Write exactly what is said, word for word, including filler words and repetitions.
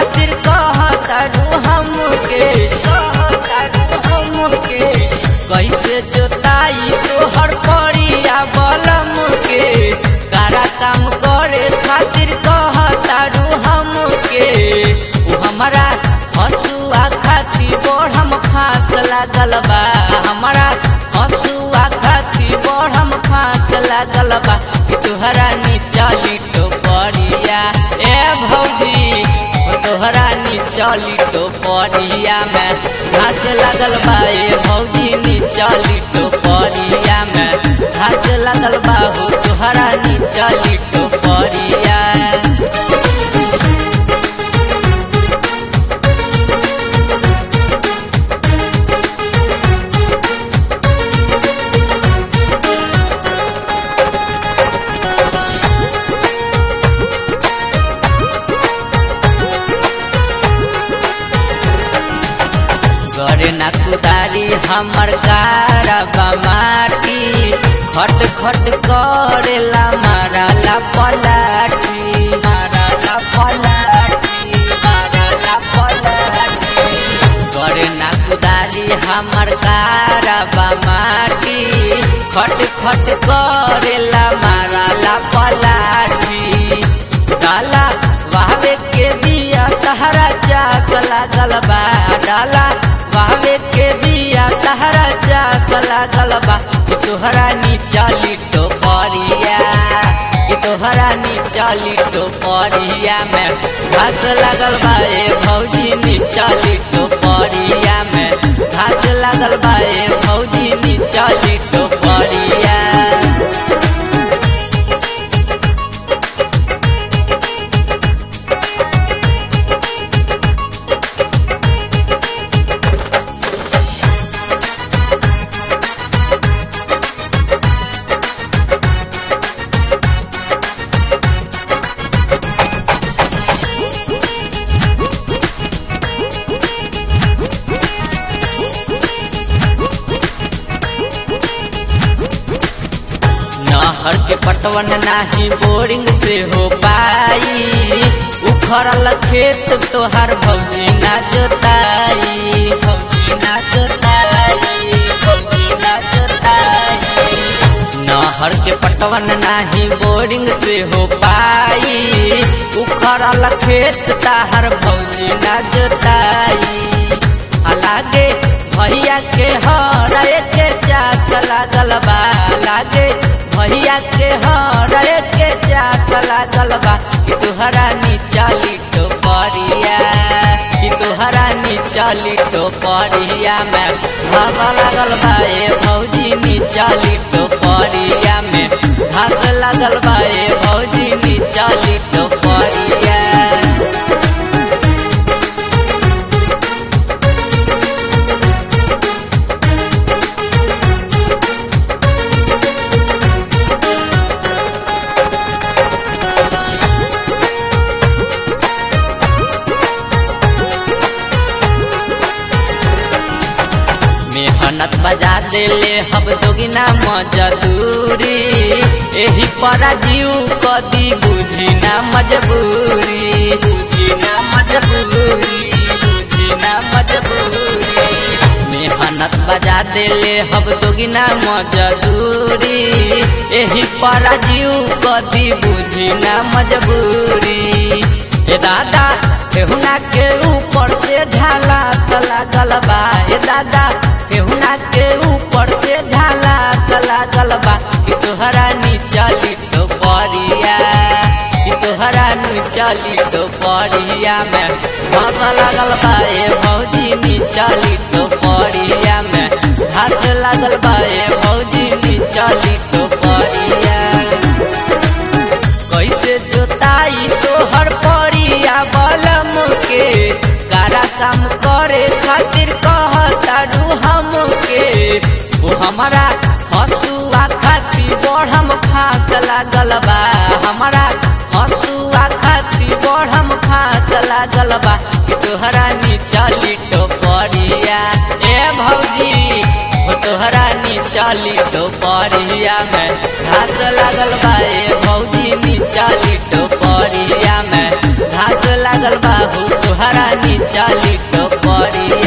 खातिर कहतारू हमके कहतारू हमके कैसे जोताई तोहर परिया बलम के कारा काम करे खातिर कहतारू हमके उ हमारा हसुआ खातिर बढ़म फांस लागल बा हमारा हसुआ खातिर बढ़म फांस लागल बा तोहरा नीचली टोपरिया ए भौजी तोहरा नीचली टोपरिया में घास लागल बा ए भौजी नीचली टोपरिया में घास लागल बा हो तोहरा नीचली टोपरिया। करे ना कुदारी हमर कारबा माटी खट खट करेला माराला पलाटी माराला पलाटी माराला पलाटी करे ना कुदारी हमर कारबा माटी खट खट करेला माराला पलाटी डाला वावे के बिया तहरा चास लागल बा डाला वावे के बिया तहरा चास लागल बा तोहरा नीचली टोपरिया तोहरा नीचली टोपरिया में घास लागल बा ए भौजी नीचली टोपरिया में घास लागल बा ए भौजी नीचली टोपरिया। नहर के पटवन नाही बोरिंग से हो पाई उखड़ल खेत तोहार भौजी ना जोताई भौजी ना जोताई भौजी ना जोताई नहर के पटवन नाही बोरिंग से हो पाई उखड़ल खेत तोहार भौजी ना जोताई लागे भैया के हरे के चास लागल बा लागे भैया के हरे के चास लागल बा कि तोहरा नीचली टोपरिया कि तोहरा नीचली टोपरिया में घास लागल बा ए भौजी नीचली टोपरिया में घास लागल बा ए भौजी नीचली टोपरिया। मेहनत बजा देले हब दोगिना मजदूरी एही पर जीव कदी बुझी ना मजबूरी बुझी ना मजबूरी बुझी ना मजबूरी मेहनत बजा देले हब दोगिना मजदूरी एही पर जीव कदी बुझी ना मजबूरी ए दादा केहुना के ऊपर से झाला लागल बा ए दादा केहुना के ऊपर से झाला लागल बा कि तोहरा नीचली टोपरिया कि तोहरा नीचली टोपरिया में घास लागल बा ए भौजी नीचली टोपरिया में घास लागल बा ए भौजी नीचली टोपरिया। कैसे जोताई तोहर परिया बलम के कारा काम करे खातिर कहतारू हमके वो हमारा हसुआ खातिर बढ़म फांस लागल बा हमारा हसुआ खातिर बढ़म फांस लागल बा कि तोहरा नीचली टोपरिया ए भौजी तोहरा नीचली टोपरिया में घास लागल बा ए भौजी नीचली टोपरिया में घास लागल बा हो तोहरा नीचा लिट पड़िया।